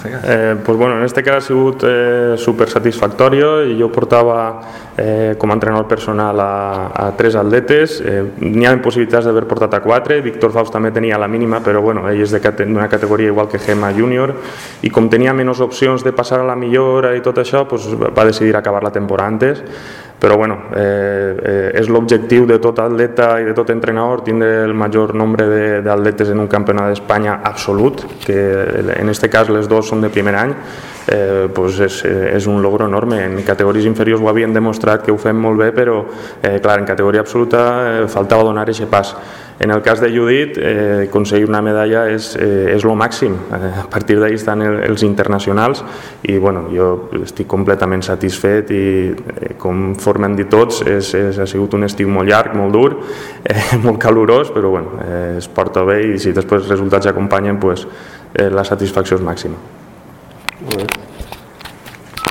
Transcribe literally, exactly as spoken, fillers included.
Eh, pues bueno, en este cas ha sigut eh, super satisfactorio i jo portava eh, com a entrenador personal a, a tres atletes, eh, n'hi ha possibilitats d'haver portat a quatre, Víctor Faust també tenia la mínima, però bueno, ell és d'una categoria igual que Gemma Júnior, i com tenia menys opcions de passar a la millora i tot això, pues va decidir acabar la temporada antes. Però bueno, eh, eh, és l'objectiu de tot atleta i de tot entrenador tindre el major nombre d'atletes en un campionat d'Espanya absolut, que en aquest cas les dos són de primer any, eh, pues és, és un logro enorme. En categories inferiors ho havien demostrat que ho fem molt bé, però eh, clar, en categoria absoluta eh, faltava donar aquest pas. En el cas de Judit, eh, aconseguir una medalla és, eh, és lo màxim. Eh, a partir d'ahí estan el, els internacionals i bueno, jo estic completament satisfet i eh, conforme han dit tots, és, és, ha sigut un estiu molt llarg, molt dur, eh, molt calorós, però bueno, eh, es porta bé i si després els resultats acompanyen, pues, eh, la satisfacció és màxima. Molt bé.